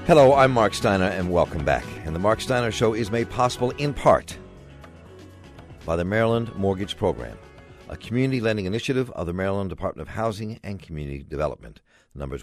Hello, I'm Mark Steiner, and welcome back. And the Mark Steiner Show is made possible in part by the Maryland Mortgage Program, a community lending initiative of the Maryland Department of Housing and Community Development. The number is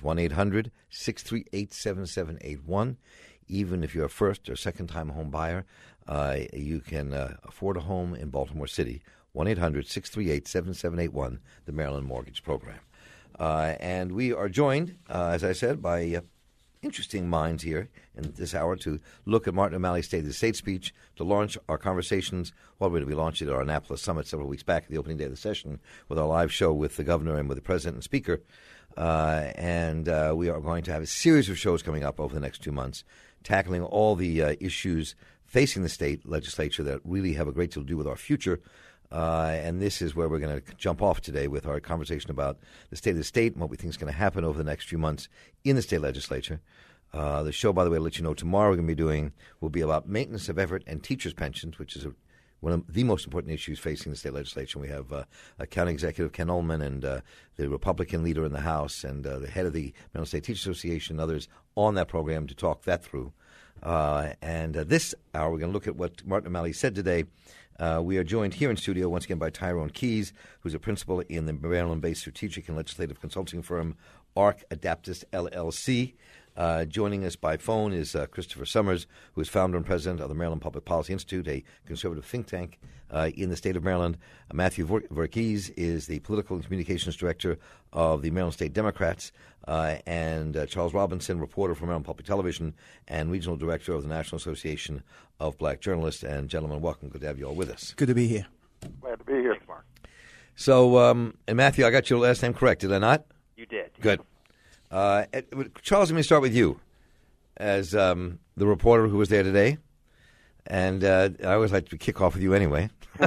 1-800-638-7781. Even if you're a first or second-time home buyer, you can afford a home in Baltimore City. 1-800-638-7781, the Maryland Mortgage Program. And we are joined, as I said, by interesting minds here in this hour to look at Martin O'Malley's State of the State speech, to launch our conversations. Well, we're going to be launching at our Annapolis Summit several weeks back at the opening day of the session with our live show with the governor and with the president and speaker. And we are going to have a series of shows coming up over the next 2 months, tackling all the issues facing the state legislature that really have a great deal to do with our future. And this is where we're going to jump off today with our conversation about the state of the state and what we think is going to happen over the next few months in the state legislature. The show, by the way, I'll let you know tomorrow we're going to be doing will be about maintenance of effort and teachers' pensions, which is one of the most important issues facing the state legislature. We have County Executive Ken Ullman and the Republican leader in the House and the head of the Maryland State Teachers Association and others on that program to talk that through. And this hour, we're going to look at what Martin O'Malley said today. We are joined here in studio once again by Tyrone Keys, who's a principal in the Maryland-based strategic and legislative consulting firm ARC Adaptis LLC. Joining us by phone is Christopher Summers, who is founder and president of the Maryland Public Policy Institute, a conservative think tank in the state of Maryland. Matthew Verghese is the political and communications director of the Maryland State Democrats, and Charles Robinson, reporter for Maryland Public Television and regional director of the National Association of Black Journalists. And gentlemen, welcome. Good to have you all with us. Good to be here. Glad to be here, Mark. So, and Matthew, I got your last name correct, did I not? You did. Good. Charles, let me start with you as the reporter who was there today. And I always like to kick off with you anyway.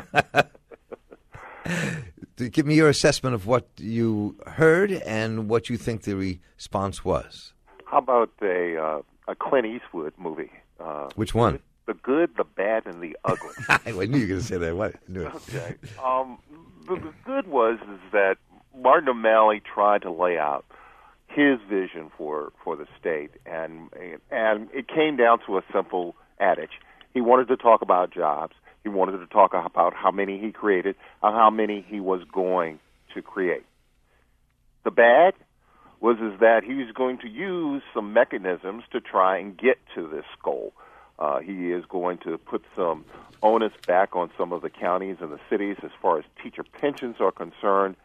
Give me your assessment of what you heard and what you think the response was. How about a Clint Eastwood movie? Which one? The Good, the Bad, and the Ugly. I knew you were going to say that. What? I knew it. Okay. The good is that Martin O'Malley tried to lay out his vision for the state, and it came down to a simple adage. He wanted to talk about jobs. He wanted to talk about how many he created and how many he was going to create. The bad is that he was going to use some mechanisms to try and get to this goal. He is going to put some onus back on some of the counties and the cities as far as teacher pensions are concerned.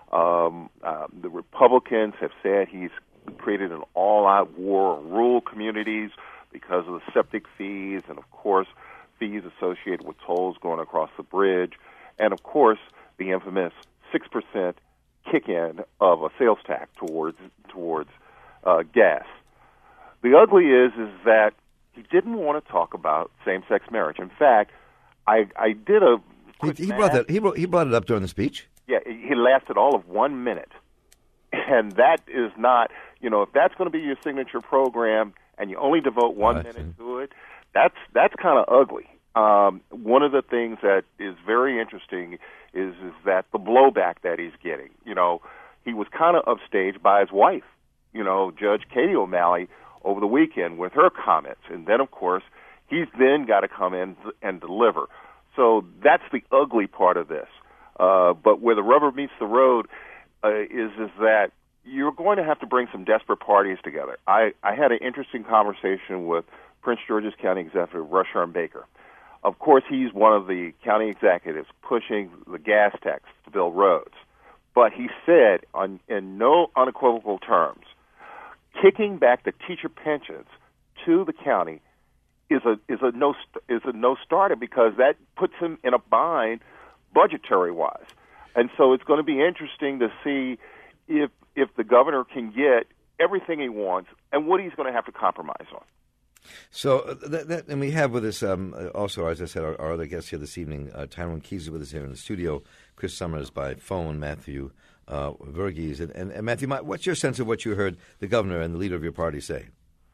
The Republicans have said he's created an all-out war on rural communities because of the septic fees and, of course, fees associated with tolls going across the bridge, and, of course, the infamous 6% kick-in of a sales tax towards gas. The ugly is that he didn't want to talk about same-sex marriage. In fact, I did a quick math. He brought it up during the speech. Yeah, he lasted all of 1 minute. And that is not, if that's going to be your signature program and you only devote 1 minute to it, that's kind of ugly. One of the things that is very interesting is that the blowback that he's getting. He was kind of upstaged by his wife, Judge Katie O'Malley, over the weekend with her comments. And then, of course, he's then got to come in and deliver. So that's the ugly part of this. But where the rubber meets the road is that you're going to have to bring some desperate parties together. I had an interesting conversation with Prince George's County Executive Rusharm Baker. Of course, he's one of the county executives pushing the gas tax to build roads. But he said, in no unequivocal terms, kicking back the teacher pensions to the county is a no starter because that puts him in a bind budgetary wise. And so it's going to be interesting to see if the governor can get everything he wants and what he's going to have to compromise on. So, and we have with us also, as I said, our other guests here this evening, Tyrone Keys is with us here in the studio, Chris Summers by phone, Matthew Verghese. And Matthew, what's your sense of what you heard the governor and the leader of your party say?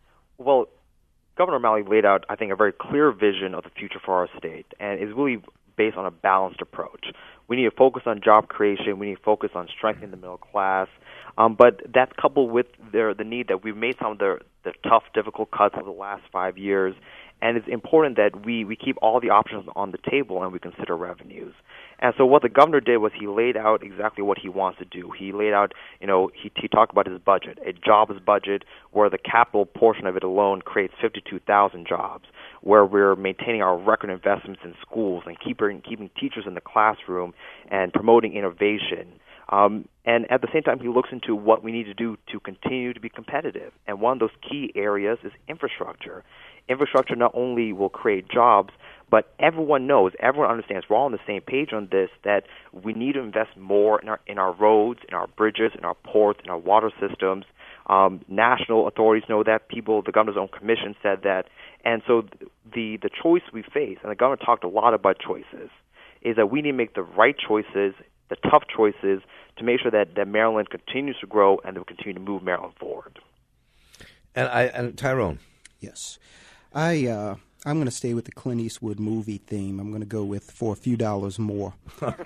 Well, Governor O'Malley laid out, I think, a very clear vision of the future for our state, and is really based on a balanced approach. We need to focus on job creation. We need to focus on strengthening the middle class. But that's coupled with the need that we've made some of the tough, difficult cuts over the last 5 years. And it's important that we keep all the options on the table and we consider revenues. And so what the governor did was he laid out exactly what he wants to do. He laid out, he talked about his budget, a jobs budget where the capital portion of it alone creates 52,000 jobs, where we're maintaining our record investments in schools and keeping teachers in the classroom and promoting innovation. And at the same time, he looks into what we need to do to continue to be competitive. And one of those key areas is infrastructure. Infrastructure not only will create jobs, but everyone understands, we're all on the same page on this, that we need to invest more in our roads, in our bridges, in our ports, in our water systems. National authorities know that. The governor's own commission said that. And so the choice we face, and the governor talked a lot about choices, is that we need to make the right choices, the tough choices, to make sure that Maryland continues to grow and that we continue to move Maryland forward. And Tyrone. Yes. I'm going to stay with the Clint Eastwood movie theme. I'm going to go with For a Few Dollars More.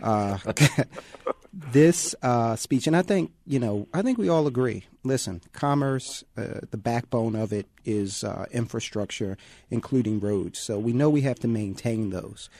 This speech, and I think we all agree. Listen, commerce, the backbone of it is infrastructure, including roads. So we know we have to maintain those.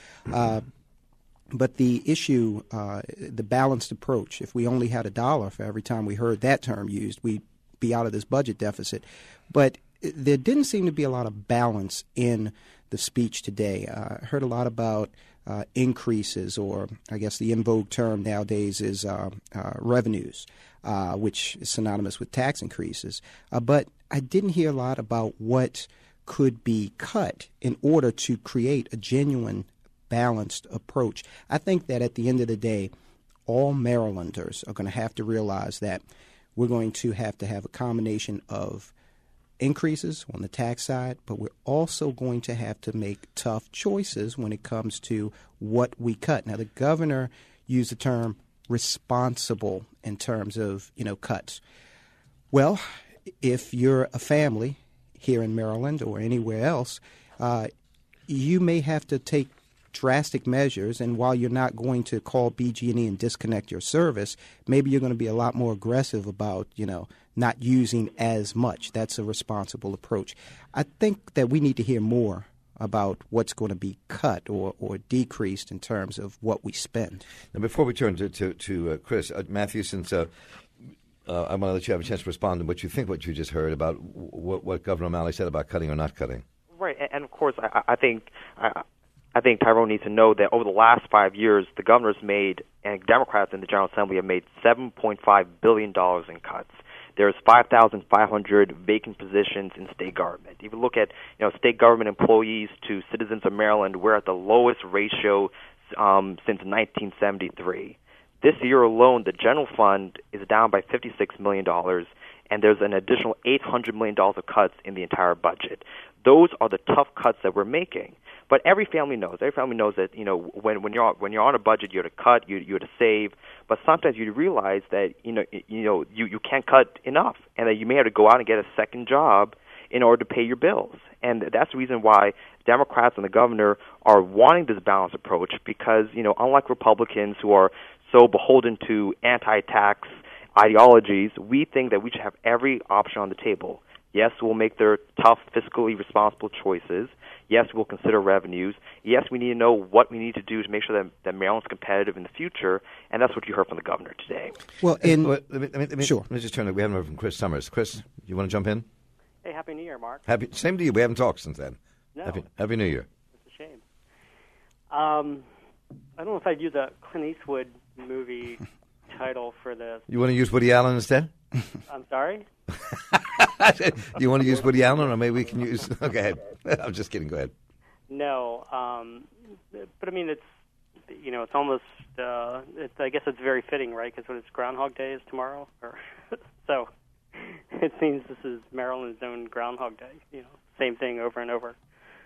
But the issue, the balanced approach, if we only had $1 for every time we heard that term used, we'd be out of this budget deficit. But there didn't seem to be a lot of balance in the speech today. I heard a lot about increases, or I guess the in vogue term nowadays is revenues, which is synonymous with tax increases. But I didn't hear a lot about what could be cut in order to create a genuine balanced approach. I think that at the end of the day, all Marylanders are going to have to realize that we're going to have a combination of increases on the tax side, but we're also going to have to make tough choices when it comes to what we cut. Now, the governor used the term responsible in terms of, cuts. Well, if you're a family here in Maryland or anywhere else, you may have to take drastic measures, and while you're not going to call BG&E and disconnect your service, maybe you're going to be a lot more aggressive about, not using as much. That's a responsible approach. I think that we need to hear more about what's going to be cut or decreased in terms of what we spend. Now, before we turn to Chris, Matthew, since I want to let you have a chance to respond to what you think, what you just heard about what Governor O'Malley said about cutting or not cutting. Right, and of course, I think Tyrone needs to know that over the last 5 years, the governor's made, and Democrats in the General Assembly have made $7.5 billion in cuts. There's 5,500 vacant positions in state government. If you look at state government employees to citizens of Maryland, we're at the lowest ratio since 1973. This year alone, the general fund is down by $56 million, and there's an additional $800 million of cuts in the entire budget. Those are the tough cuts that we're making. But every family knows that when you're on a budget, you're to cut, you're to save. But sometimes you realize that you can't cut enough, and that you may have to go out and get a second job in order to pay your bills. And that's the reason why Democrats and the governor are wanting this balanced approach, because unlike Republicans who are so beholden to anti-tax ideologies, we think that we should have every option on the table. Yes, we'll make their tough, fiscally responsible choices. Yes, we'll consider revenues. Yes, we need to know what we need to do to make sure that Maryland's competitive in the future, and that's what you heard from the governor today. Well, let me sure. Let me just turn. We haven't heard from Chris Summers. Chris, you want to jump in? Hey, Happy New Year, Mark. Same to you. We haven't talked since then. No. Happy New Year. It's a shame. I don't know if I'd use a Clint Eastwood movie title for this. You want to use Woody Allen instead? I'm sorry? You want to use Woody Allen, or maybe we can use... Go ahead. I'm just kidding. Go ahead. No. But, I mean, it's almost... I guess it's very fitting, right? Because it's Groundhog Day is tomorrow. So it seems this is Maryland's own Groundhog Day. Same thing over and over.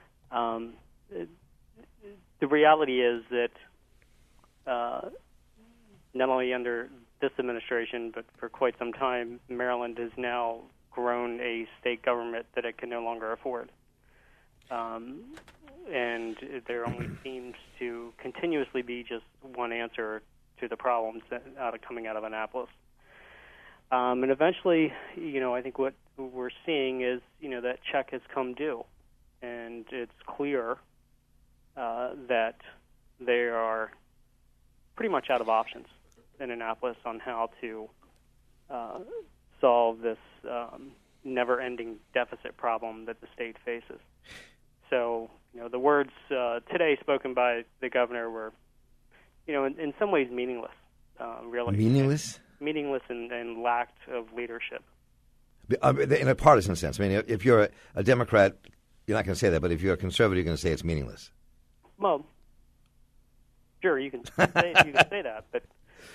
The reality is that not only under this administration, but for quite some time, Maryland has now grown a state government that it can no longer afford. and there only seems to continuously be just one answer to the problems coming out of Annapolis. And eventually, I think what we're seeing is, that check has come due, and it's clear that they are pretty much out of options in Annapolis on how to solve this never-ending deficit problem that the state faces. So, the words today spoken by the governor were, in some ways meaningless, really. Meaningless? Meaningless and lacked of leadership. In a partisan sense. I mean, if you're a Democrat, you're not going to say that, but if you're a conservative, you're going to say it's meaningless. Well, sure, you can say that, but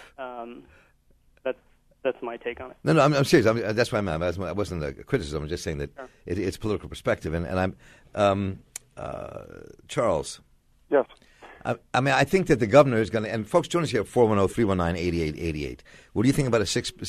that's my take on it. No, I'm serious. That's why I wasn't a criticism. I'm just saying that sure. It's political perspective. And I'm Charles. Yes. I think that the governor is going to, and folks, join us here at 410-319-8888. What do you think about a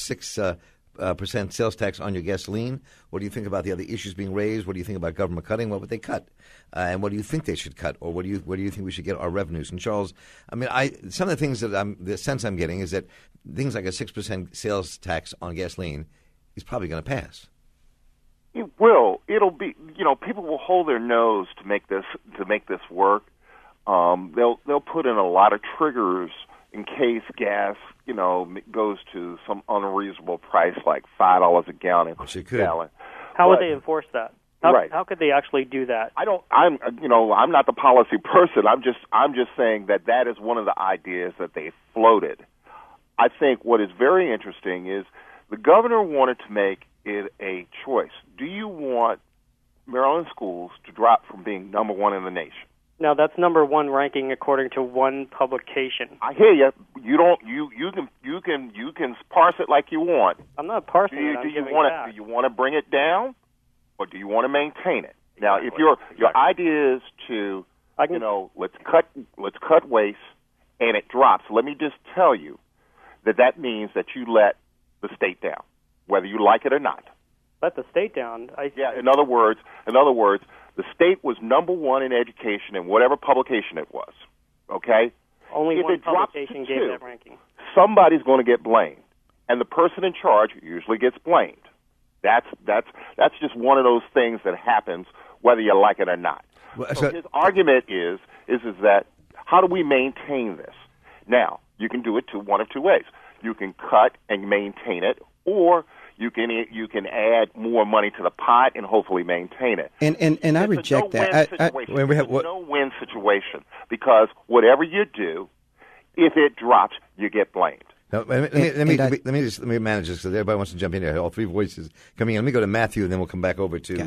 6% sales tax on your gasoline? What do you think about the other issues being raised? What do you think about government cutting? What would they cut? And what do you think they should cut? Or where do you think we should get our revenues? And Charles, some of the things that the sense I'm getting is that things like a 6% sales tax on gasoline is probably going to pass. It will. It'll be. People will hold their nose to make this work. They'll put in a lot of triggers in case gas, goes to some unreasonable price like $5 a gallon. How would they enforce that? Right. How could they actually do that? I'm not the policy person. I'm just saying that is one of the ideas that they floated. I think what is very interesting is the governor wanted to make it a choice. Do you want Maryland schools to drop from being number one in the nation? Now that's number one ranking according to one publication. I hear you. You can parse it like you want. I'm not parsing it. Do you want to bring it down, or do you want to maintain it? Now, if your idea is to let's cut waste and it drops, let me just tell you that means that you let the state down, whether you like it or not. Let the state down? In other words, the state was number one in education in whatever publication it was. Okay? Only one publication gave that ranking. Somebody's going to get blamed, and the person in charge usually gets blamed. That's just one of those things that happens whether you like it or not. Well, so his argument is that how do we maintain this? Now, you can do it one of two ways. You can cut and maintain it, or you can add more money to the pot and hopefully maintain it. And I reject that. It's a no-win situation because whatever you do, if it drops, you get blamed. Now, let me manage this because everybody wants to jump in here. All three voices coming in. Let me go to Matthew, and then we'll come back over to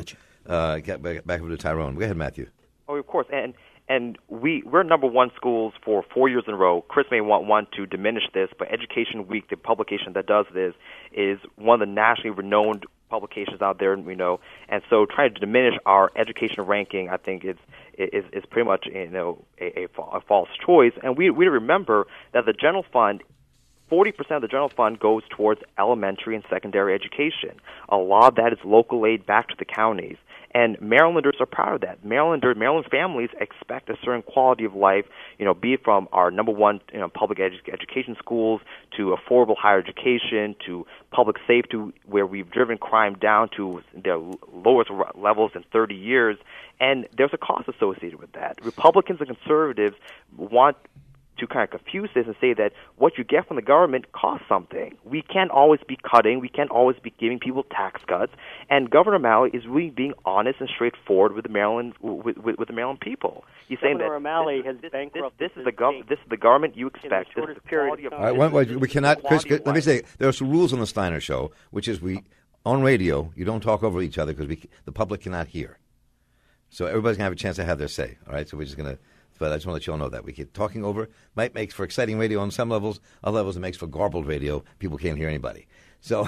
back over to Tyrone. Go ahead, Matthew. Oh, of course, and we're number one schools for 4 years in a row. Chris may want to diminish this, but Education Week, the publication that does this, is one of the nationally renowned publications out there, and so trying to diminish our education ranking, I think is pretty much a false choice. And we remember that the general fund, 40% of the general fund goes towards elementary and secondary education. A lot of that is local aid back to the counties. And Marylanders are proud of that. Maryland families expect a certain quality of life, be it from our number one public education schools to affordable higher education to public safety, where we've driven crime down to their lowest levels in 30 years. And there's a cost associated with that. Republicans and conservatives want to kind of confuse this and say that what you get from the government costs something. We can't always be cutting. We can't always be giving people tax cuts. And Governor O'Malley is really being honest and straightforward with the Maryland with the Maryland people. He's saying that O'Malley has bankrupted this is the government you expect. This is the quality of. All right, we cannot. Chris, let me say there are some rules on the Steiner Show, which is on radio you don't talk over each other because the public cannot hear. So everybody's gonna have a chance to have their say. All right, so we're just gonna. But I just want to let you all know that we keep talking over. Might make for exciting radio on some levels. Other levels, it makes for garbled radio. People can't hear anybody. So,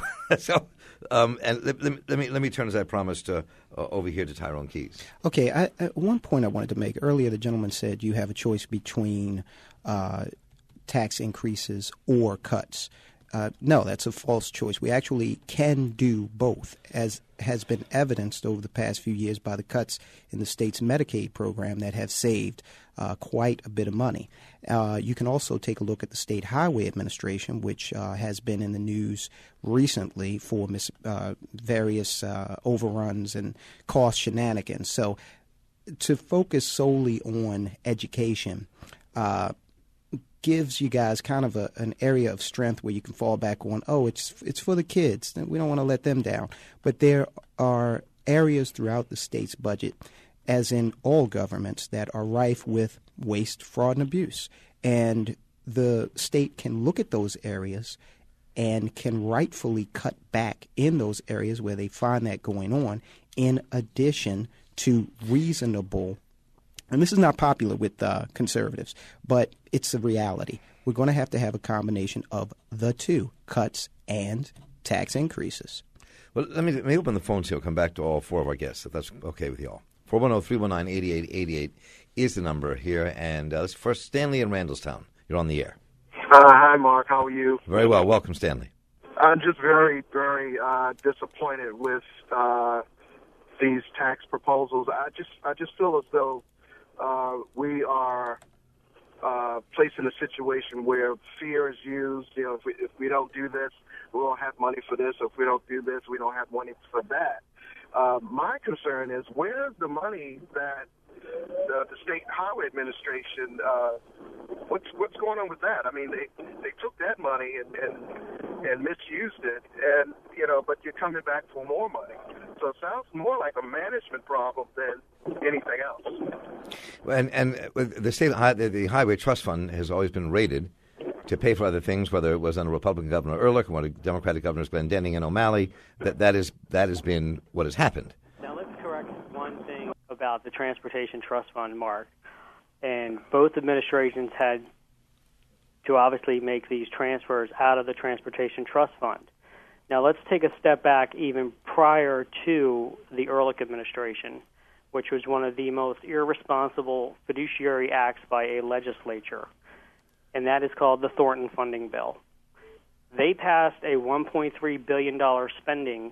and let me turn, as I promised, over here to Tyrone Keys. Okay, one point I wanted to make earlier. The gentleman said you have a choice between tax increases or cuts. No, that's a false choice. We actually can do both, as has been evidenced over the past few years by the cuts in the state's Medicaid program that have saved quite a bit of money. You can also take a look at the State Highway Administration, which has been in the news recently for various overruns and cost shenanigans. So to focus solely on education gives you guys kind of an area of strength where you can fall back on, it's for the kids. We don't want to let them down. But there are areas throughout the state's budget, as in all governments, that are rife with waste, fraud, and abuse. And the state can look at those areas and can rightfully cut back in those areas where they find that going on, in addition to reasonable. And this is not popular with conservatives, but it's a reality. We're going to have a combination of the two, cuts and tax increases. Well, let me open the phones here. We'll come back to all four of our guests, if that's okay with you all. 410-319-8888 is the number here. And let's first, Stanley in Randallstown. You're on the air. Hi, Mark. How are you? Very well. Welcome, Stanley. I'm just very, very disappointed with these tax proposals. I just feel as though we are placed in a situation where fear is used. You know, if we don't do this, we won't have money for this. If we don't do this, we don't have money for that. My concern is, where's the money that the State Highway Administration, what's going on with that? I mean, they took that money and misused it, and but you're coming back for more money. So it sounds more like a management problem than anything else. And the Highway Trust Fund has always been rated to pay for other things, whether it was under Republican Governor Ehrlich or Democratic Governors Glendening and O'Malley. That has been what has happened. Now let's correct one thing about the Transportation Trust Fund, Mark. And both administrations had to obviously make these transfers out of the Transportation Trust Fund. Now let's take a step back even prior to the Ehrlich administration, which was one of the most irresponsible fiduciary acts by a legislature, and that is called the Thornton Funding Bill. They passed a $1.3 billion spending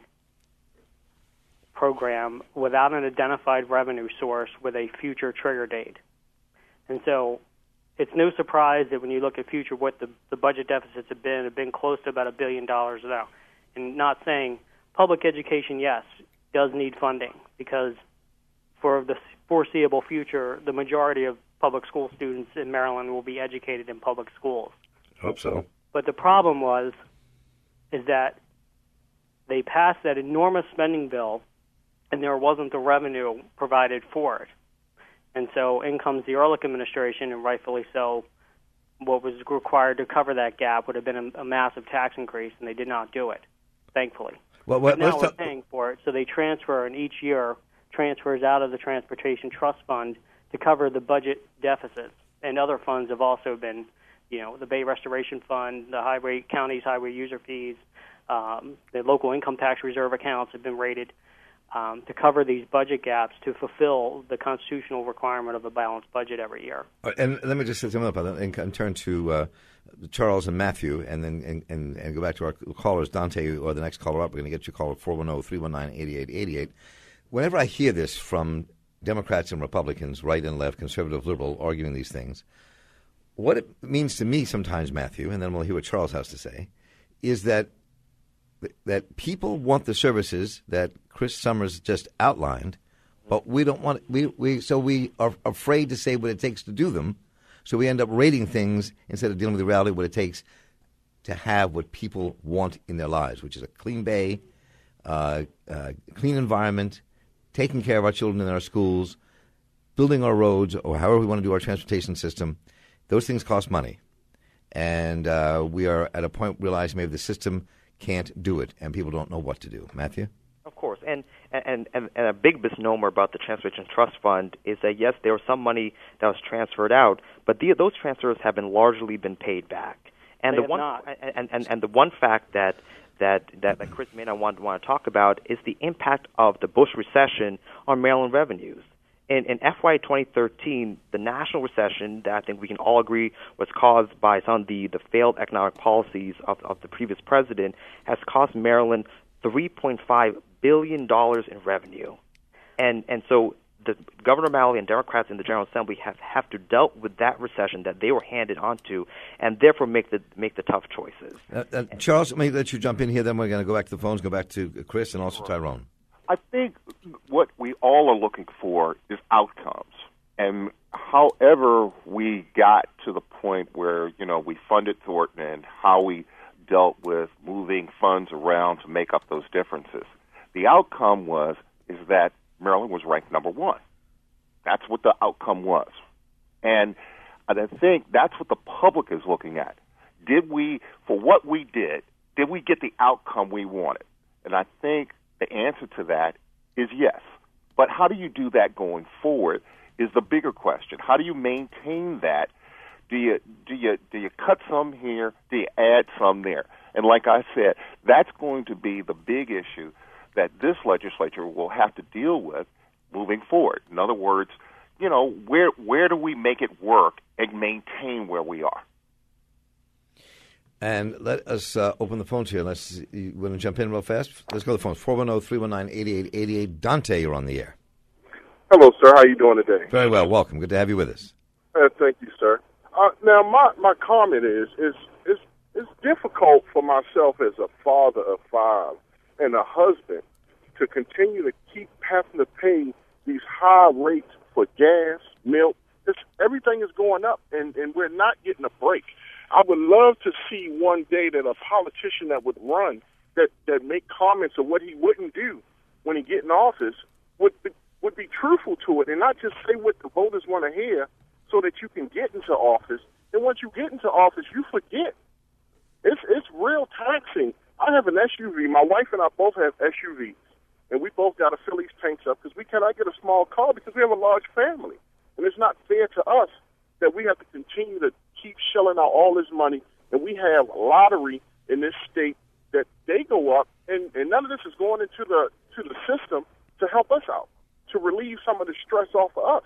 program without an identified revenue source with a future trigger date. And so it's no surprise that when you look at future what the budget deficits have been close to about $1 billion now. And not saying public education, yes, does need funding, because for the foreseeable future, the majority of public school students in Maryland will be educated in public schools. Hope so. But the problem is that they passed that enormous spending bill, and there wasn't the revenue provided for it. And so in comes the Ehrlich administration, and rightfully so. What was required to cover that gap would have been a massive tax increase, and they did not do it, thankfully. Well, now we're paying for it, so they transfer, and each year transfers out of the Transportation Trust Fund to cover the budget deficits. And other funds have also been, the Bay Restoration Fund, the county's highway user fees, the local income tax reserve accounts have been rated to cover these budget gaps to fulfill the constitutional requirement of a balanced budget every year. And let me just say something about that and turn to Charles and Matthew, and then and go back to our callers, Dante, or the next caller up. We're going to get your call at 410-319-8888. Whenever I hear this from Democrats and Republicans, right and left, conservative, liberal, arguing these things, what it means to me sometimes, Matthew, and then we'll hear what Charles has to say, is that people want the services that Chris Summers just outlined, but we don't want so we are afraid to say what it takes to do them, so we end up rating things instead of dealing with the reality of what it takes to have what people want in their lives, which is a clean bay, clean environment, taking care of our children in our schools, building our roads, or however we want to do our transportation system. Those things cost money. And we are at a point realizing maybe the system can't do it, and people don't know what to do. Matthew? Of course. And a big misnomer about the Transportation Trust Fund is that, yes, there was some money that was transferred out, but those transfers have largely been paid back. And the one fact that Chris may not want to talk about is the impact of the Bush recession on Maryland revenues. in FY 2013, the national recession that I think we can all agree was caused by some of the failed economic policies of the previous president has cost Maryland $3.5 billion in revenue. And so the Governor Malley and Democrats in the General Assembly have to dealt with that recession that they were handed onto, and therefore make the tough choices. Charles, let me let you jump in here. Then we're going to go back to the phones, go back to Chris and also Tyrone. I think what we all are looking for is outcomes. And however we got to the point where, we funded Thornton and how we dealt with moving funds around to make up those differences, the outcome is that Maryland was ranked number one. That's what the outcome was. And I think that's what the public is looking at. For what we did we get the outcome we wanted? And I think the answer to that is yes. But how do you do that going forward is the bigger question. How do you maintain that? Do you cut some here? Do you add some there? And like I said, that's going to be the big issue that this legislature will have to deal with moving forward. In other words, where do we make it work and maintain where we are? And let us open the phones here. You want to jump in real fast? Let's go to the phones. 410-319-8888. Dante, you're on the air. Hello, sir. How you doing today? Very well. Welcome. Good to have you with us. Thank you, sir. Now, my comment is it's difficult for myself as a father of five and a husband to continue to keep having to pay these high rates for gas, milk. Everything is going up, and we're not getting a break. I would love to see one day that a politician that would run, that make comments of what he wouldn't do when he get in office, would be truthful to it and not just say what the voters want to hear so that you can get into office. And once you get into office, you forget. It's real taxing. I have an SUV. My wife and I both have SUVs, and we both got to fill these tanks up because we cannot get a small car because we have a large family. And it's not fair to us that we have to continue to keep shelling out all this money, and we have a lottery in this state that they go up, and none of this is going into the system to help us out, to relieve some of the stress off of us.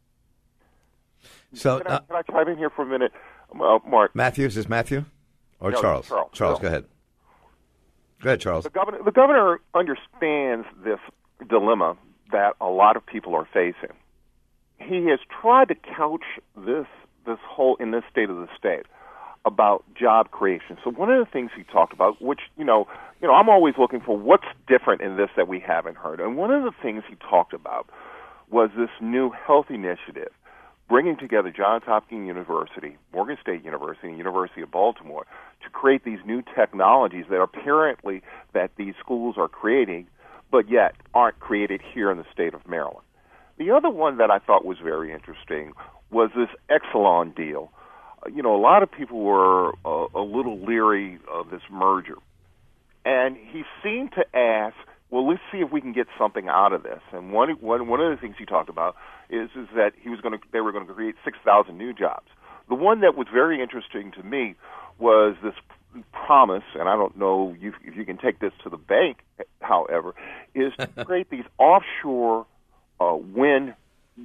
So can I chime in here for a minute, Mark? Matthew, is this Matthew? Or No, Charles? Charles, go ahead. Go ahead, Charles. The governor understands this dilemma that a lot of people are facing. He has tried to couch this whole in this state of the state about job creation. So one of the things he talked about, which I'm always looking for what's different in this that we haven't heard. And one of the things he talked about was this new health initiative, bringing together Johns Hopkins University, Morgan State University, and University of Baltimore to create these new technologies that apparently that these schools are creating, but yet aren't created here in the state of Maryland. The other one that I thought was very interesting was this Exelon deal. A lot of people were a little leery of this merger. And he seemed to ask, well, let's see if we can get something out of this. And one of the things he talked about is that they were going to create 6,000 new jobs. The one that was very interesting to me was this promise, and I don't know if you can take this to the bank, however, is to create these offshore wind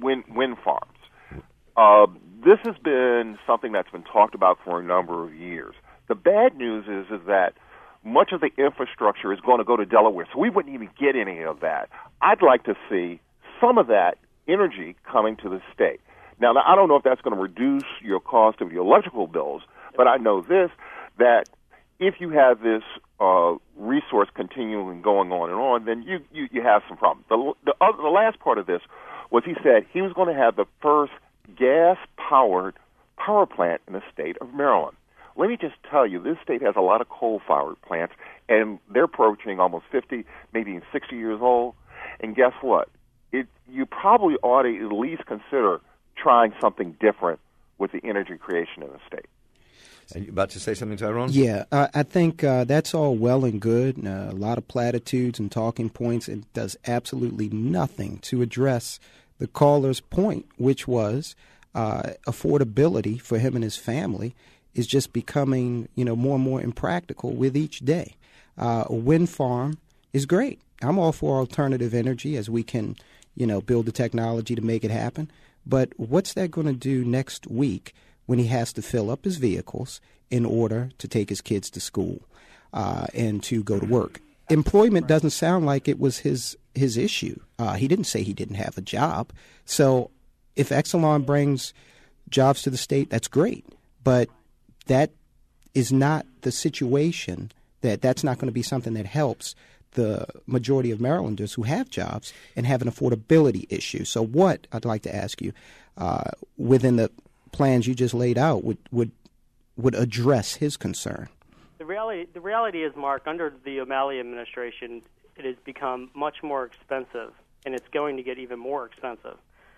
farms. This has been something that's been talked about for a number of years. The bad news is that much of the infrastructure is going to go to Delaware, so we wouldn't even get any of that. I'd like to see some of that energy coming to the state. Now, I don't know if that's going to reduce your cost of your electrical bills, but I know this, that if you have this resource continuing going on, then you have some problems. The last part of this was he said he was going to have the first gas-powered power plant in the state of Maryland. Let me just tell you, this state has a lot of coal-fired plants, and they're approaching almost 50, maybe 60 years old. And guess what? You probably ought to at least consider trying something different with the energy creation in the state. Are you about to say something, Tyrone? Yeah, I think that's all well and good. A lot of platitudes and talking points. It does absolutely nothing to address the caller's point, which was affordability for him and his family is just becoming, more and more impractical with each day. A wind farm is great. I'm all for alternative energy as we can, build the technology to make it happen. But what's that going to do next week when he has to fill up his vehicles in order to take his kids to school and to go to work? Employment doesn't sound like it was his issue. He didn't say he didn't have a job. So if Exelon brings jobs to the state, that's great. But that is not the situation. That's not going to be something that helps the majority of Marylanders who have jobs and have an affordability issue. So what, I'd like to ask you, within the plans you just laid out, would address his concern? The reality is, Mark, under the O'Malley administration, it has become much more expensive, and it's going to get even more expensive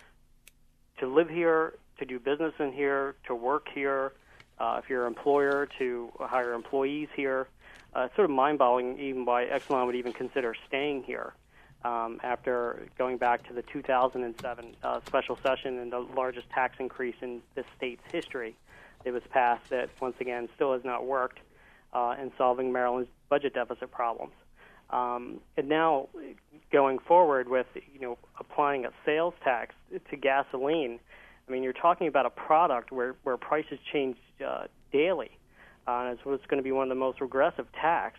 to live here, to do business in here, to work here, if you're an employer, to hire employees here. It's sort of mind-boggling even why Exelon would even consider staying here after going back to the 2007 special session and the largest tax increase in this state's history. It was passed that, once again, still has not worked in solving Maryland's budget deficit problems. And now, going forward with applying a sales tax to gasoline, I mean, you're talking about a product where prices change daily. And it's going to be one of the most regressive tax,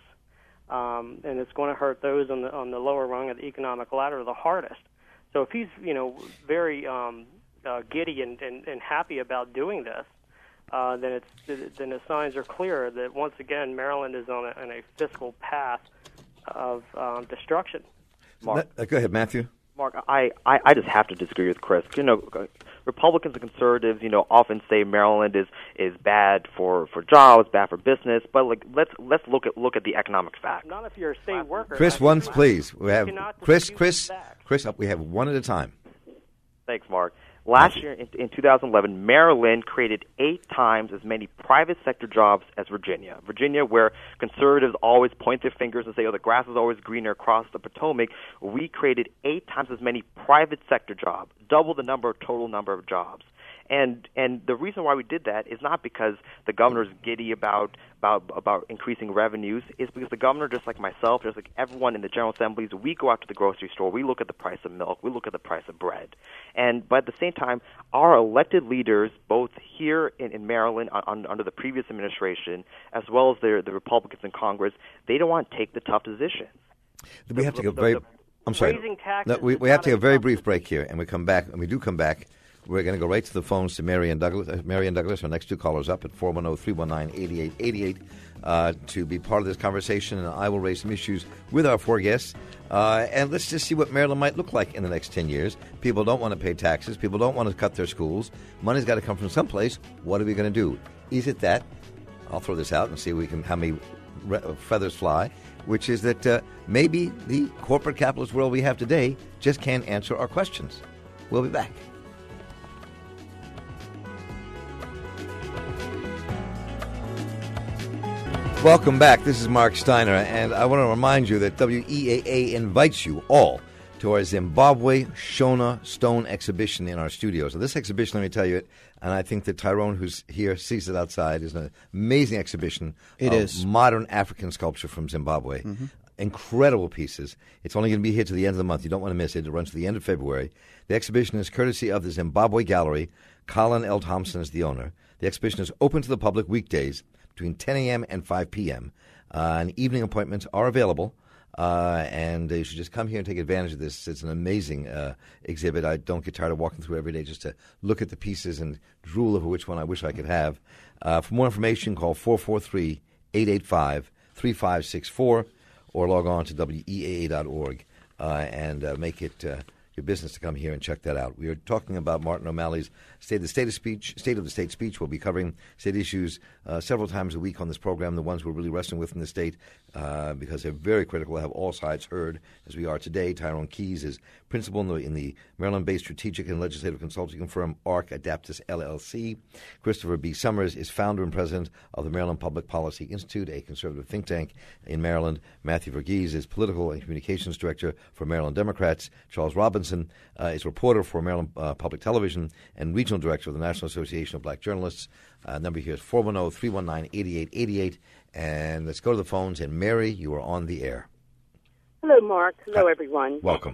and it's going to hurt those on the lower rung of the economic ladder the hardest. So if he's very giddy and happy about doing this, then the signs are clear that once again Maryland is on a fiscal path of destruction. Mark, go ahead, Matthew. Mark, I just have to disagree with Chris. Republicans and conservatives, often say Maryland is bad for jobs, bad for business, but let's look at the economic facts. Not if you're a state worker. Chris, once, please. We have Chris. We have one at a time. Thanks, Mark. Last year, in 2011, Maryland created 8 times as many private sector jobs as Virginia. Virginia, where conservatives always point their fingers and say, the grass is always greener across the Potomac, we created 8 times as many private sector jobs, double the total number of jobs. And the reason why we did that is not because the governor's giddy about increasing revenues. It's because the governor, just like myself, just like everyone in the General Assemblies, we go out to the grocery store, we look at the price of milk, we look at the price of bread. But at the same time, our elected leaders, both here in Maryland under the previous administration, as well as the Republicans in Congress, they don't want to take the tough decisions. We have to go very. I'm sorry. No, we have to take a very brief break here, and we come back. And we do come back. We're going to go right to the phones to Mary and Douglas, our next 2 callers up at 410-319-8888 to be part of this conversation, and I will raise some issues with our 4 guests. And let's just see what Maryland might look like in the next 10 years. People don't want to pay taxes. People don't want to cut their schools. Money's got to come from someplace. What are we going to do? Is it that? I'll throw this out and see how many feathers fly, which is that maybe the corporate capitalist world we have today just can't answer our questions. We'll be back. Welcome back. This is Mark Steiner, and I want to remind you that WEAA invites you all to our Zimbabwe Shona Stone exhibition in our studio. So this exhibition, let me tell you, and I think that Tyrone, who's here, sees it outside, is an amazing exhibition of modern African sculpture from Zimbabwe. Mm-hmm. Incredible pieces. It's only going to be here to the end of the month. You don't want to miss it. It runs to the end of February. The exhibition is courtesy of the Zimbabwe Gallery. Colin L. Thompson is the owner. The exhibition is open to the public weekdays between 10 a.m. and 5 p.m. And evening appointments are available, and you should just come here and take advantage of this. It's an amazing exhibit. I don't get tired of walking through every day just to look at the pieces and drool over which one I wish I could have. For more information, call 443-885-3564 or log on to weaa.org and make it your business to come here and check that out. We are talking about Martin O'Malley's State of the State speech. We'll be covering state issues several times a week on this program, the ones we're really wrestling with in the state, because they're very critical to have all sides heard, as we are today. Tyrone Keys is principal in the Maryland-based strategic and legislative consulting firm ARC Adaptus LLC. Christopher B. Summers is founder and president of the Maryland Public Policy Institute, a conservative think tank in Maryland. Matthew Verghese is political and communications director for Maryland Democrats. Charles Robinson is reporter for Maryland Public Television and regional director of the National Association of Black Journalists. Number here is 410-319-8888. And let's go to the phones. And Mary, you are on the air. Hello, Mark. Hello, everyone. Welcome.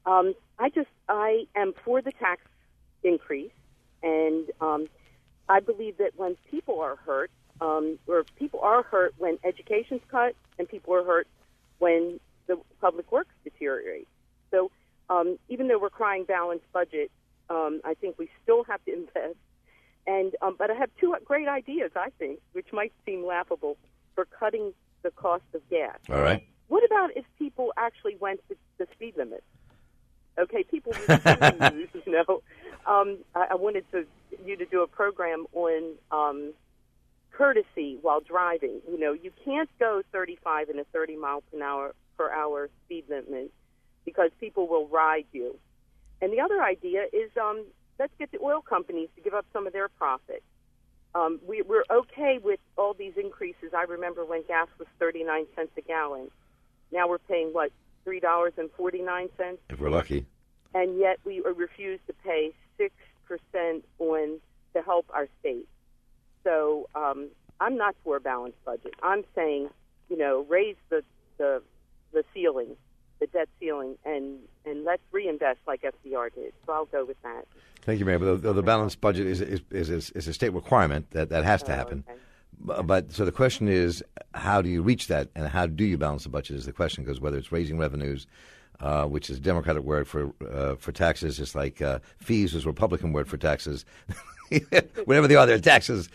I am for the tax increase, and I believe that when people are hurt, or people are hurt when education's cut, and people are hurt when the public works deteriorate. So even though we're crying balanced budget, I think we still have to invest. And but I have two great ideas, I think, which might seem laughable, for cutting the cost of gas. All right. What about if people actually went to the speed limit? Okay, people use, you know. I wanted you to do a program on courtesy while driving. You know, you can't go 35 in a 30 mile per hour speed limit because people will ride you. And the other idea is let's get the oil companies to give up some of their profit. We're okay with all these increases. I remember when gas was 39 cents a gallon. Now we're paying, what, $3.49? If we're lucky. And yet we refuse to pay 6% to help our state. So I'm not for a balanced budget. I'm saying, you know, raise the ceiling, the debt ceiling, and let's reinvest like FDR did. So I'll go with that. Thank you, Mayor. But the balanced budget is a state requirement that has to happen. Okay. But so the question is, how do you reach that, and how do you balance the budget? Is the question, because whether it's raising revenues, which is a Democratic word for taxes, just like fees is a Republican word for taxes. Whatever they are, they're taxes,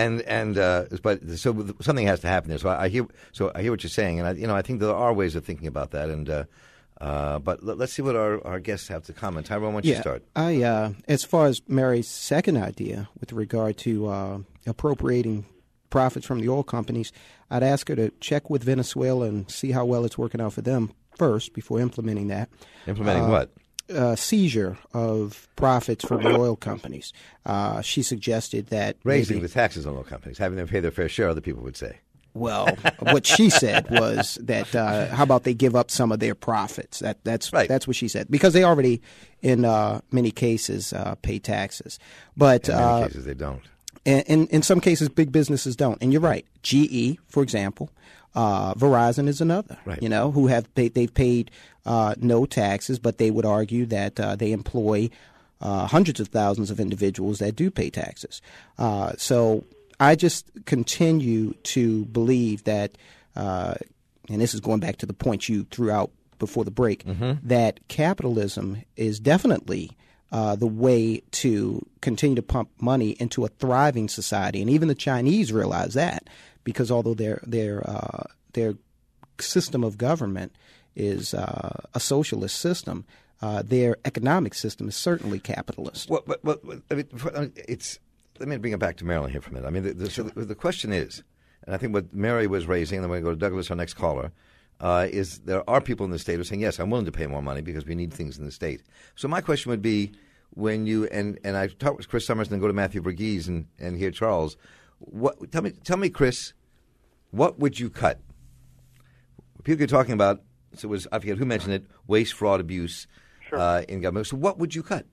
but so something has to happen there. So I hear what you're saying, and I think there are ways of thinking about that. And but let's see what our guests have to comment. Tyrone, why don't you start? As far as Mary's second idea with regard to appropriating profits from the oil companies, I'd ask her to check with Venezuela and see how well it's working out for them first before implementing that. Implementing what? Seizure of profits from the oil companies. She suggested that raising the taxes on oil companies, having them pay their fair share, other people would say. Well, what she said was that how about they give up some of their profits? That's right. That's what she said, because they already, in many cases, pay taxes. But in many cases, they don't. In some cases, big businesses don't. And you're right. GE, for example, Verizon is another. Right. You know, who they've paid no taxes, but they would argue that they employ hundreds of thousands of individuals that do pay taxes. So I just continue to believe that, and this is going back to the point you threw out before the break, that capitalism is definitely the way to continue to pump money into a thriving society. And even the Chinese realize that, because although their system of government is a socialist system, their economic system is certainly capitalist. Well, I mean, let me bring it back to Maryland here for a minute. I mean, the question is, and I think what Mary was raising, and then we're going to go to Douglas, our next caller, is there are people in the state who are saying, yes, I'm willing to pay more money because we need things in the state. So my question would be, when you and I talked with Chris Summers and then go to Matthew Verghese and hear Charles, tell me, Chris, what would you cut? People are talking about, so it was, I forget who mentioned it, waste, fraud, abuse in government. So what would you cut?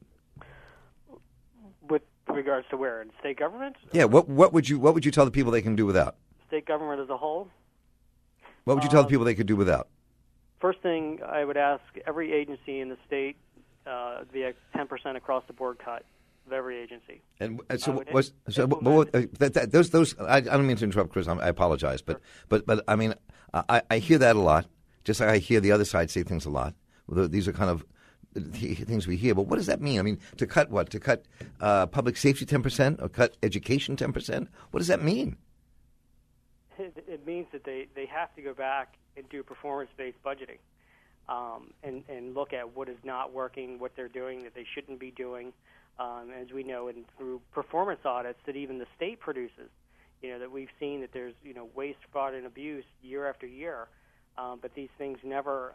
With regards to where? In state government? Yeah, what would you tell the people they can do without? State government as a whole? What would you tell the people they could do without? First thing, I would ask every agency in the state be a 10% across the board cut of every agency. And so those. I don't mean to interrupt, Chris. I apologize, but I mean, I hear that a lot. Just like I hear the other side say things a lot. These are kind of things we hear. But what does that mean? I mean, to cut what? To cut public safety 10% or cut education 10%? What does that mean? It means that they have to go back and do performance-based budgeting and look at what is not working, what they're doing that they shouldn't be doing. As we know, and through performance audits that even the state produces, that we've seen that there's, waste, fraud, and abuse year after year, but these things never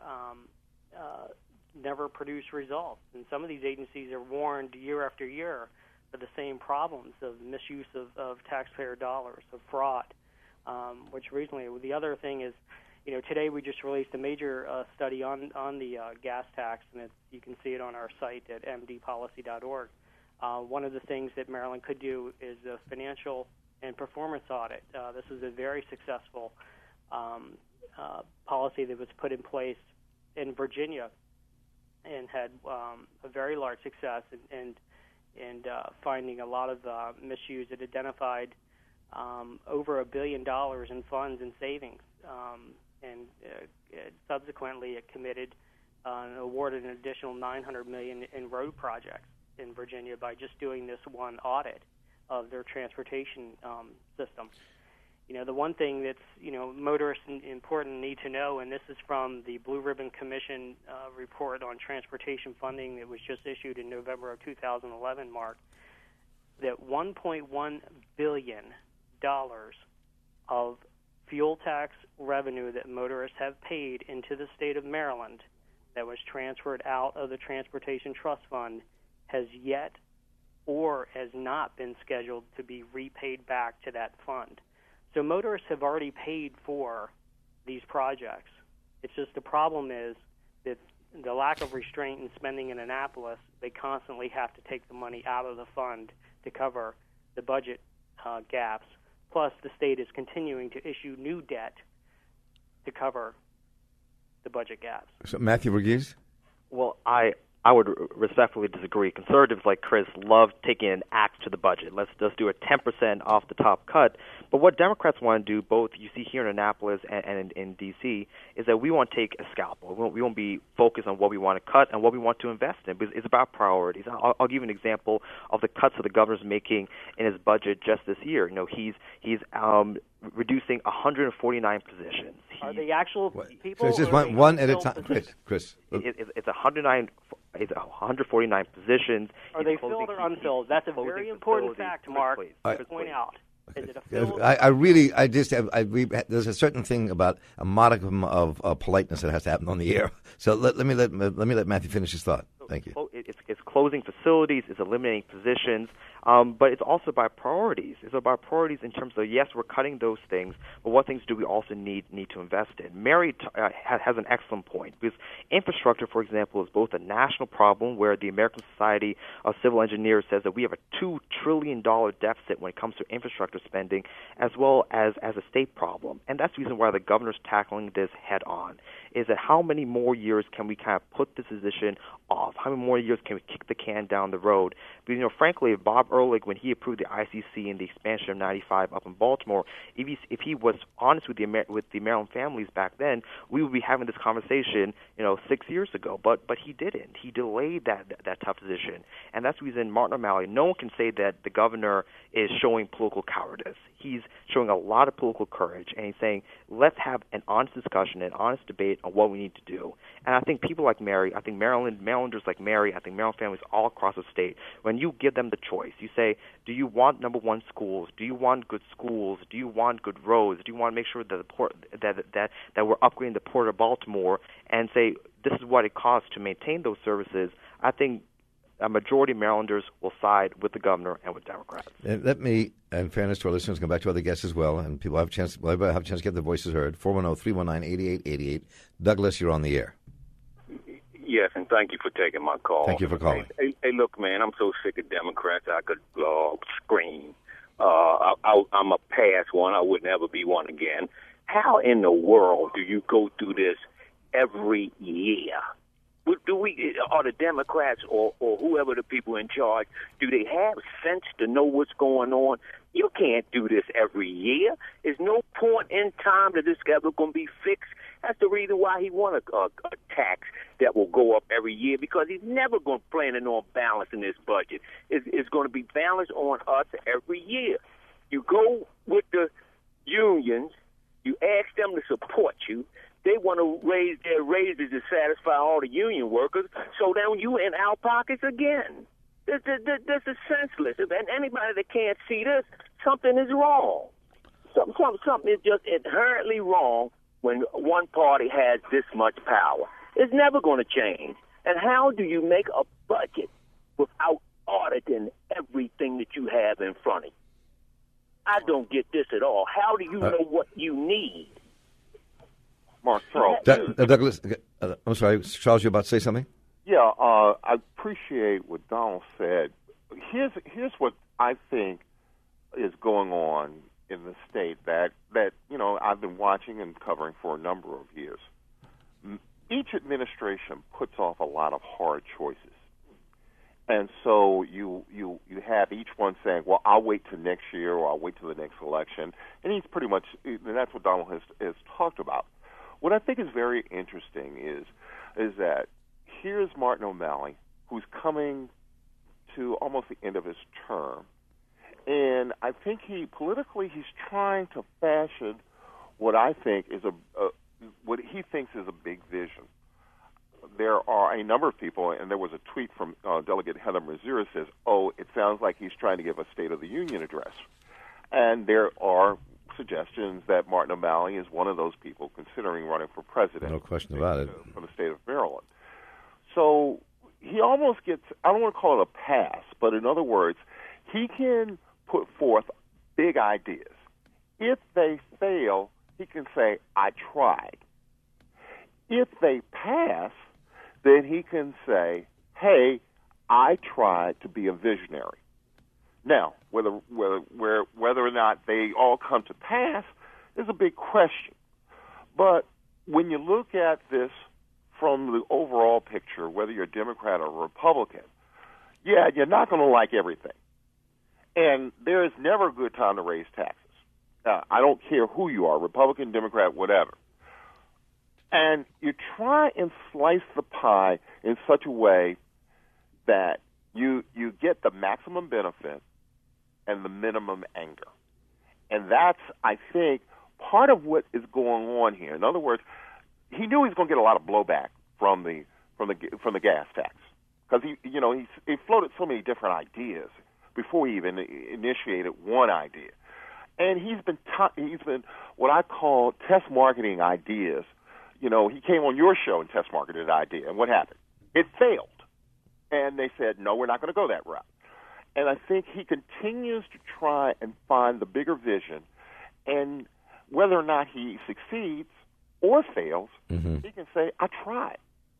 produce results. And some of these agencies are warned year after year for the same problems of misuse of taxpayer dollars, of fraud, which recently, the other thing is, today we just released a major study on the gas tax, and you can see it on our site at mdpolicy.org. One of the things that Maryland could do is a financial and performance audit. This is a very successful policy that was put in place in Virginia, and had a very large success in finding a lot of misuse. It identified over $1 billion in funds and savings, and subsequently it committed and awarded an additional $900 million in road projects in Virginia by just doing this one audit of their transportation system. The one thing that's, motorists important need to know, and this is from the Blue Ribbon Commission report on transportation funding that was just issued in November of 2011, Mark, that $1.1 billion of fuel tax revenue that motorists have paid into the state of Maryland that was transferred out of the Transportation Trust Fund has yet or has not been scheduled to be repaid back to that fund. So motorists have already paid for these projects. It's just the problem is that the lack of restraint in spending in Annapolis, they constantly have to take the money out of the fund to cover the budget gaps. Plus, the state is continuing to issue new debt to cover the budget gaps. So, Matthew Verghese? Well, I would respectfully disagree. Conservatives like Chris love taking an axe to the budget. Let's just do a 10% off the top cut. But what Democrats want to do, both you see here in Annapolis and in D.C., is that we want to take a scalpel. We won't be focused on what we want to cut and what we want to invest in. Because it's about priorities. I'll give you an example of the cuts that the governor's making in his budget just this year. He's reducing 149 positions. Are they actual people? So it's just one at a time. Chris. It's 149 positions. Are they filled or unfilled? That's a very important fact, Mark, to point out. Is it a filled? There's a certain thing about a modicum of politeness that has to happen on the air. So let me let Matthew finish his thought. Thank you. It's closing facilities, it's eliminating positions, but it's also about priorities. It's about priorities in terms of, yes, we're cutting those things, but what things do we also need to invest in? Mary has an excellent point, because infrastructure, for example, is both a national problem, where the American Society of Civil Engineers says that we have a $2 trillion deficit when it comes to infrastructure spending, as well as a state problem. And that's the reason why the governor's tackling this head on, is that how many more years can we kind of put this position off? How many more years can we kick the can down the road? Because, frankly, Bob Ehrlich, when he approved the ICC and the expansion of 95 up in Baltimore, if he was honest with the Maryland families back then, we would be having this conversation, 6 years ago. But he didn't. He delayed that tough position. And that's the reason Martin O'Malley, no one can say that the governor is showing political cowardice. He's showing a lot of political courage, and he's saying, let's have an honest discussion, an honest debate on what we need to do. And I think people like Mary, I think Marylanders like Mary, I think Maryland families all across the state, when you give them the choice, you say, do you want number one schools? Do you want good schools? Do you want good roads? Do you want to make sure that that we're upgrading the Port of Baltimore, and say this is what it costs to maintain those services? I think a majority of Marylanders will side with the governor and with Democrats. And let me, in fairness to our listeners, come back to other guests as well, and people have a chance to get their voices heard. 410-319-8888. Douglas, you're on the air. Yes, and thank you for taking my call. Thank you for calling. Hey, look, man, I'm so sick of Democrats, I could scream. I'm a past one. I would never be one again. How in the world do you go through this every year? Are the Democrats or whoever the people in charge, do they have sense to know what's going on? You can't do this every year. There's no point in time that this ever going to be fixed. That's the reason why he wants a tax that will go up every year, because he's never going to plan on balancing this budget. It's going to be balanced on us every year. You go with the unions, you ask them to support you. They want to raise their raises to satisfy all the union workers, so then you in our pockets again. This is senseless. And anybody that can't see this, something is wrong. Something is just inherently wrong when one party has this much power. It's never going to change. And how do you make a budget without auditing everything that you have in front of you? I don't get this at all. How do you know what you need? Mark, Charles. Douglas, I'm sorry, Charles, you're about to say something? Yeah, I appreciate what Donald said. Here's what I think is going on in the state that I've been watching and covering for a number of years. each administration puts off a lot of hard choices. And so you have each one saying, well, I'll wait till next year or I'll wait till the next election. And he's pretty much, and that's what Donald has talked about. What I think is very interesting is that here's Martin O'Malley, who's coming to almost the end of his term. And I think he's trying to fashion what I think is what he thinks is a big vision. There are a number of people, and there was a tweet from Delegate Heather Mazur says, it sounds like he's trying to give a State of the Union address. And there are suggestions that Martin O'Malley is one of those people considering running for president. No question about it. From the state of Maryland. So he almost gets, I don't want to call it a pass, but in other words, he can put forth big ideas. If they fail, he can say, I tried. If they pass, then he can say, hey, I tried to be a visionary. Now, whether or not they all come to pass is a big question. But when you look at this from the overall picture, whether you're a Democrat or Republican, yeah, you're not going to like everything. And there is never a good time to raise taxes. I don't care who you are, Republican, Democrat, whatever. And you try and slice the pie in such a way that you get the maximum benefit and the minimum anger. And that's, I think, part of what is going on here. In other words, he knew he was going to get a lot of blowback from the gas tax because he floated so many different ideas before he even initiated one idea. And he's been what I call test marketing ideas. He came on your show and test marketed an idea, and what happened? It failed. And they said, no, we're not going to go that route. And I think he continues to try and find the bigger vision, and whether or not he succeeds or fails, he can say, I tried.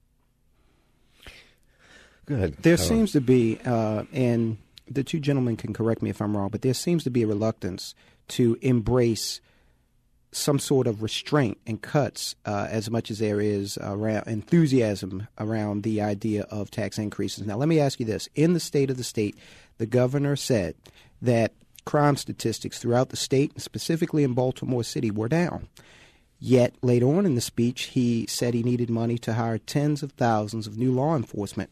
Good. There seems to be, and the two gentlemen can correct me if I'm wrong, but there seems to be a reluctance to embrace some sort of restraint and cuts as much as there is around enthusiasm around the idea of tax increases. Now, let me ask you this. In the state of the state, the governor said that crime statistics throughout the state, and specifically in Baltimore City, were down. Yet later on in the speech, he said he needed money to hire tens of thousands of new law enforcement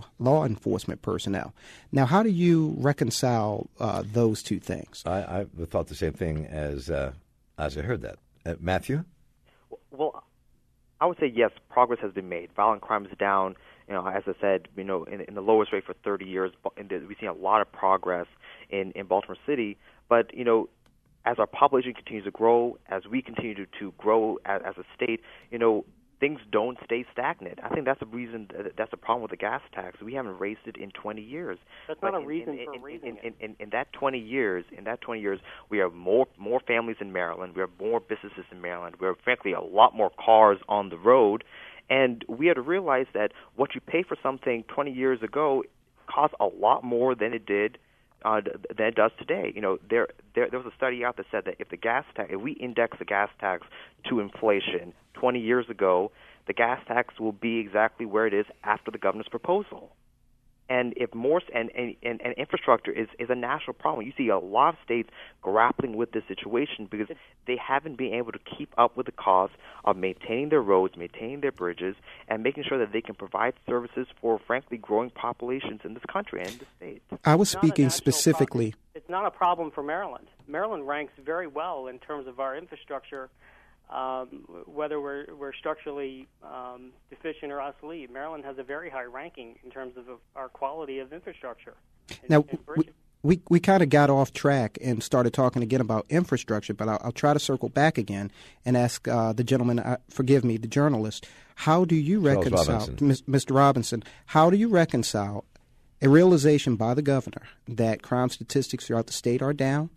personnel. Now, how do you reconcile those two things? I thought the same thing as I heard that. Matthew? Well, I would say yes, progress has been made. Violent crime is down. As I said, in the lowest rate for 30 years. We've seen a lot of progress in Baltimore City. But, as our population continues to grow, as we continue to grow as a state, things don't stay stagnant. I think that's the reason. That's the problem with the gas tax. We haven't raised it in 20 years. That's not a reason for raising it. In that 20 years, we have more families in Maryland. We have more businesses in Maryland. We have, frankly, a lot more cars on the road. And we have to realize that what you pay for something 20 years ago costs a lot more than it did than it does today. There was a study out that said that if we index the gas tax to inflation 20 years ago, the gas tax will be exactly where it is after the governor's proposal. And if more and infrastructure is a national problem. You see a lot of states grappling with this situation because they haven't been able to keep up with the cost of maintaining their roads, maintaining their bridges, and making sure that they can provide services for, frankly, growing populations in this country and the state. I was speaking specifically. It's not a problem for Maryland. Maryland ranks very well in terms of our infrastructure. Whether we're structurally deficient or obsolete, Maryland has a very high ranking in terms of our quality of infrastructure. Now, we kind of got off track and started talking again about infrastructure, but I'll try to circle back again and ask the gentleman, the journalist, how do you reconcile, Mr. Robinson, how do you reconcile a realization by the governor that crime statistics throughout the state are down,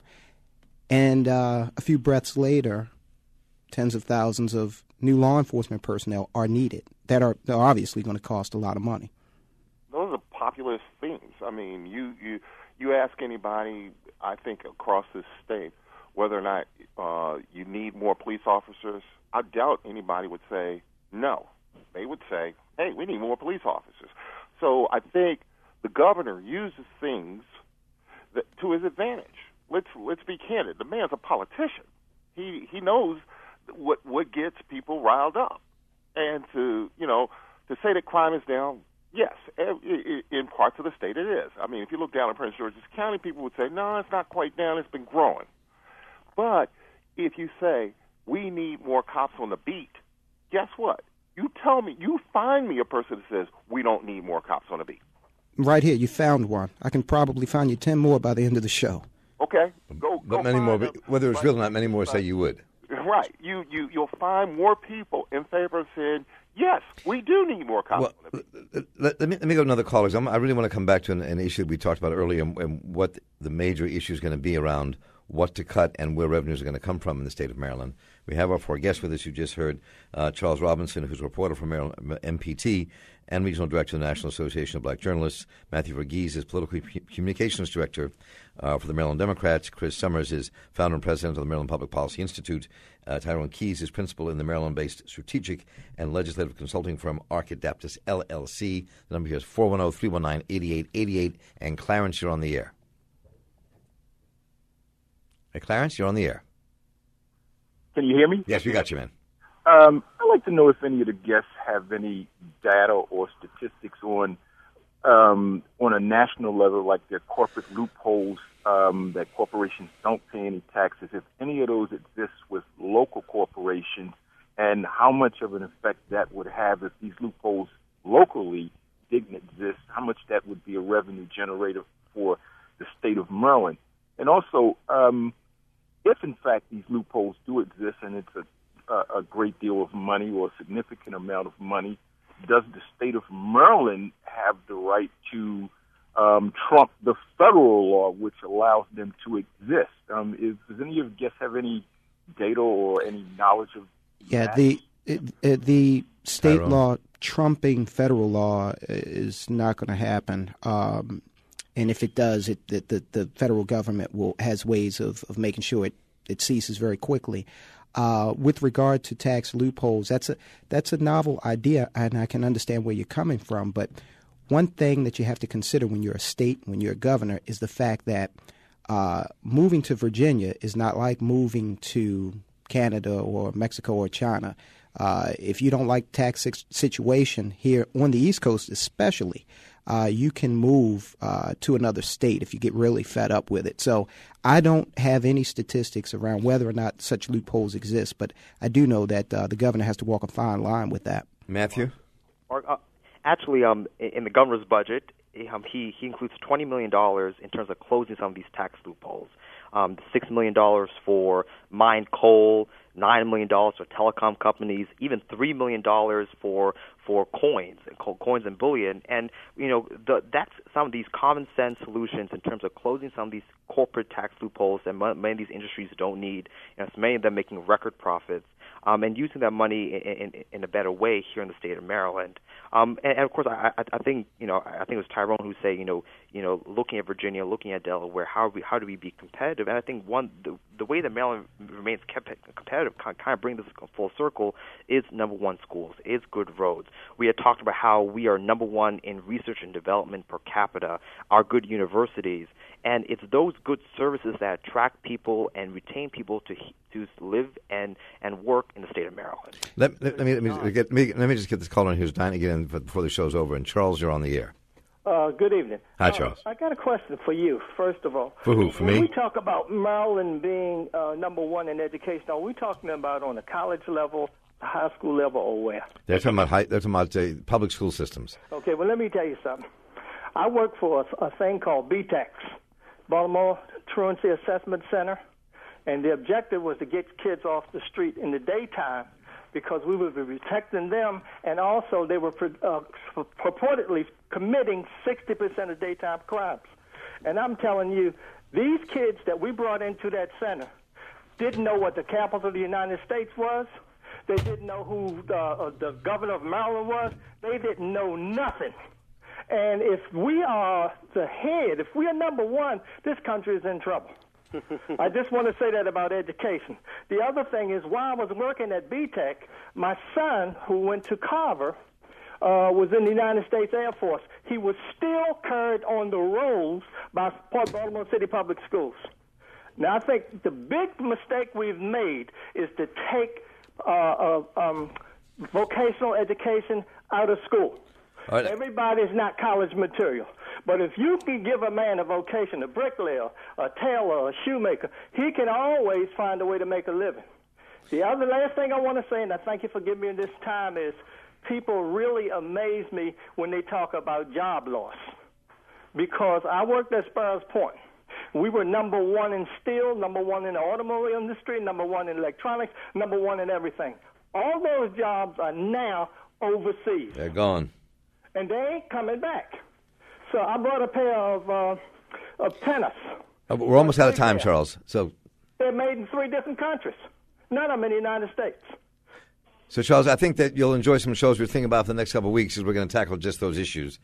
and a few breaths later, tens of thousands of new law enforcement personnel are needed that are obviously going to cost a lot of money? Those are populist things. I mean, you ask anybody, I think, across this state whether or not you need more police officers, I doubt anybody would say no. they would say, hey, we need more police officers. So I think the governor uses things to his advantage. Let's be candid. The man's a politician. He knows what gets people riled up. And to say that crime is down, yes, in parts of the state it is. I mean, if you look down at Prince George's County, people would say, no, it's not quite down, it's been growing. But if you say, we need more cops on the beat, guess what? You find me a person that says, we don't need more cops on the beat. Right here, you found one. I can probably find you 10 more by the end of the show. Okay, go many more. Whether it's real or not, many more say you would. Right. You'll find more people in favor of saying, yes, we do need more cops. Well, let me go to another caller. I really want to come back to an issue we talked about earlier and what the major issue is going to be around what to cut and where revenues are going to come from in the state of Maryland. We have our four guests with us. You just heard Charles Robinson, who's a reporter for Maryland MPT and Regional Director of the National Association of Black Journalists. Matthew Verghese is Political Communications Director for the Maryland Democrats. Chris Summers is founder and president of the Maryland Public Policy Institute. Tyrone Keys is principal in the Maryland-based strategic and legislative consulting firm Archidaptus LLC. The number here is 410-319-8888. And Clarence, you're on the air. Hey, Clarence, you're on the air. Can you hear me? Yes, we got you, man. I'd like to know if any of the guests have any data or statistics on a national level, like their corporate loopholes that corporations don't pay any taxes, if any of those exist with local corporations, and how much of an effect that would have if these loopholes locally didn't exist, how much that would be a revenue generator for the state of Maryland. And also, if in fact these loopholes do exist and it's a great deal of money or a significant amount of money, does the state of Maryland have the right to trump the federal law which allows them to exist? Does any of you guests have any data or any knowledge of that? The state law trumping federal law is not going to happen. And if it does, the federal government has ways of making sure it ceases very quickly. With regard to tax loopholes, that's a novel idea, and I can understand where you're coming from. But one thing that you have to consider when you're a state, when you're a governor, is the fact that moving to Virginia is not like moving to Canada or Mexico or China. If you don't like tax situation here on the East Coast especially, you can move to another state if you get really fed up with it. So I don't have any statistics around whether or not such loopholes exist, but I do know that the governor has to walk a fine line with that. Matthew? Actually, in the governor's budget, he includes $20 million in terms of closing some of these tax loopholes. $6 million for mined coal, $9 million for telecom companies, even $3 million for coins and bullion. And, that's some of these common sense solutions in terms of closing some of these corporate tax loopholes that many of these industries don't need. Many of them making record profits. And using that money in a better way here in the state of Maryland. And of course, I think it was Tyrone who said, looking at Virginia, looking at Delaware, how do we be competitive? And I think the way that Maryland remains competitive, kind of bring this full circle, is number one schools, is good roads. We had talked about how we are number one in research and development per capita, our good universities. And it's those good services that attract people and retain people to live and work in the state of Maryland. Let me just get this caller in who's dying to get in before the show's over. And Charles, you're on the air. Good evening. Hi, Charles. I got a question for you, first of all. For who? For me? When we talk about Maryland being number one in education, are we talking about on the college level, the high school level, or where? They're talking about public school systems. Okay, well, let me tell you something. I work for a thing called BTEX, Baltimore Truancy Assessment Center, and the objective was to get kids off the street in the daytime because we would be protecting them, and also they were purportedly committing 60% of daytime crimes. And I'm telling you, these kids that we brought into that center didn't know what the capital of the United States was. They didn't know who the governor of Maryland was. They didn't know nothing. And if we are the head, if we are number one, this country is in trouble. I just want to say that about education. The other thing is, while I was working at BTEC, my son, who went to Carver, was in the United States Air Force. He was still carried on the rolls by Baltimore City Public Schools. Now, I think the big mistake we've made is to take vocational education out of school. Right. Everybody's not college material. But if you can give a man a vocation, a bricklayer, a tailor, a shoemaker, he can always find a way to make a living. The other last thing I want to say, and I thank you for giving me this time, is people really amaze me when they talk about job loss. Because I worked at Sparrows Point. We were number one in steel, number one in the automobile industry, number one in electronics, number one in everything. All those jobs are now overseas. They're gone. And they ain't coming back. So I brought a pair of tennis. We're almost out of time, Charles. So they're made in 3 different countries. None of them in the United States. So, Charles, I think that you'll enjoy some shows we're thinking about for the next couple of weeks, as we're going to tackle just those issues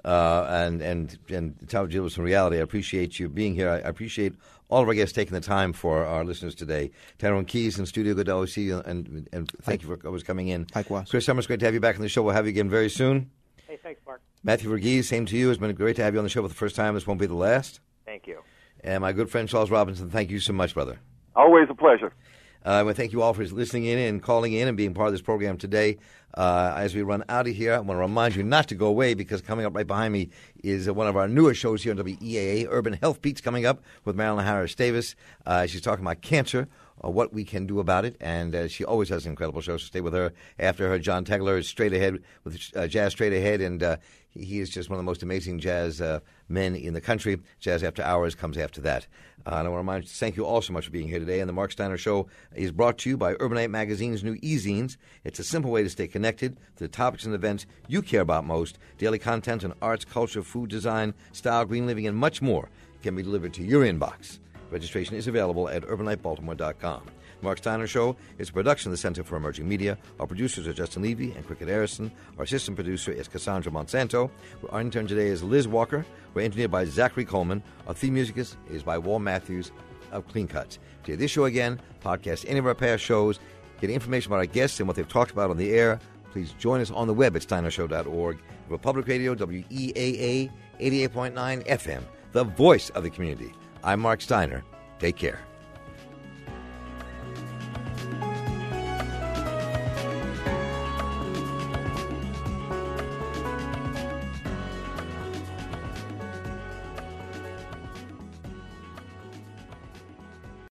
and try to deal with some reality. I appreciate you being here. I appreciate all of our guests taking the time for our listeners today. Tyrone Keys in studio, good to always see you, and thank you for always coming in. Likewise. Chris Summers, great to have you back on the show. We'll have you again very soon. Hey, thanks, Mark. Matthew Verghese, same to you. It's been great to have you on the show for the first time. This won't be the last. Thank you. And my good friend Charles Robinson, thank you so much, brother. Always a pleasure. I want to thank you all for listening in and calling in and being part of this program today. As we run out of here, I want to remind you not to go away, because coming up right behind me is one of our newer shows here on WEAA, Urban Health Beats, coming up with Marilyn Harris Davis. She's talking about cancer, what we can do about it, and she always has an incredible show, so stay with her. After her, John Tegler is straight ahead with Jazz Straight Ahead, and he is just one of the most amazing jazz men in the country. Jazz After Hours comes after that. And I want to remind you, thank you all so much for being here today. And the Mark Steiner Show is brought to you by Urbanite Magazine's new e-zines. It's a simple way to stay connected to the topics and events you care about most. Daily content on arts, culture, food design, style, green living, and much more can be delivered to your inbox. Registration is available at urbanitebaltimore.com. Mark Steiner Show is a production of the Center for Emerging Media. Our producers are Justin Levy and Cricket Harrison. Our assistant producer is Cassandra Monsanto. Our intern today is Liz Walker. We're engineered by Zachary Coleman. Our theme music is by Wal Matthews of Clean Cuts. To hear this show again, podcast any of our past shows, get information about our guests and what they've talked about on the air, please join us on the web at steinershow.org. Republic Radio, WEAA 88.9 FM, the voice of the community. I'm Mark Steiner. Take care.